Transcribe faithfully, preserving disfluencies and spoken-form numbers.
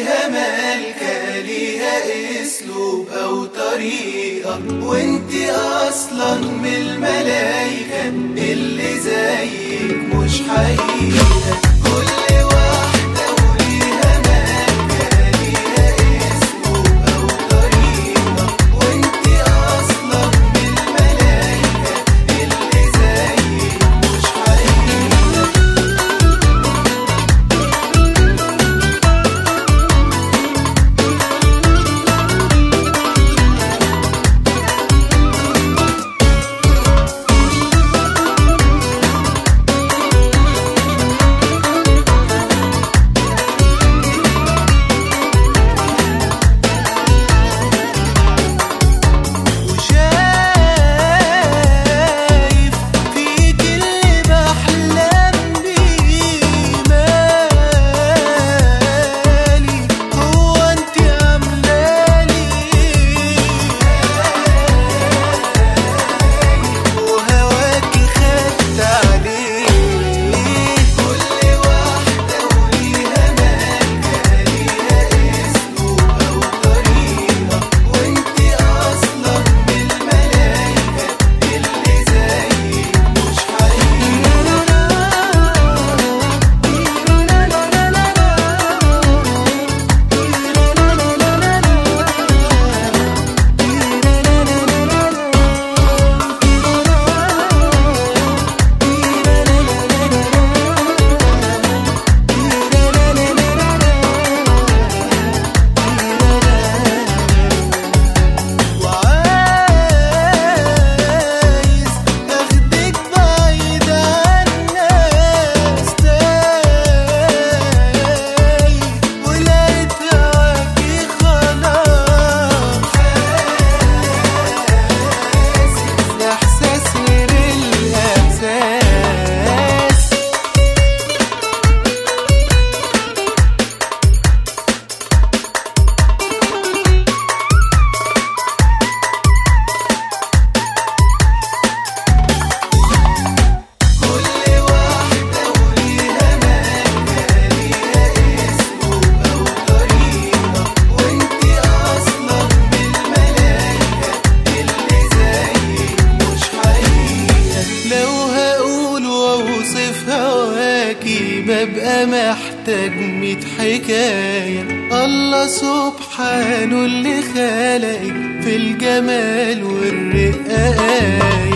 ليها ملكة، ليها اسلوب او طريقة، وانتي اصلا من الملايكة اللي زيك مش حقيقة. كل واحدة وليها ملكة، ليها اسلوب او طريقة، وانتي اصلا من الملايكة اللي زيك مش حقيقة. ببقى محتاج ميت حكاية. الله سبحانه اللي خلقك في الجمال والرقاية.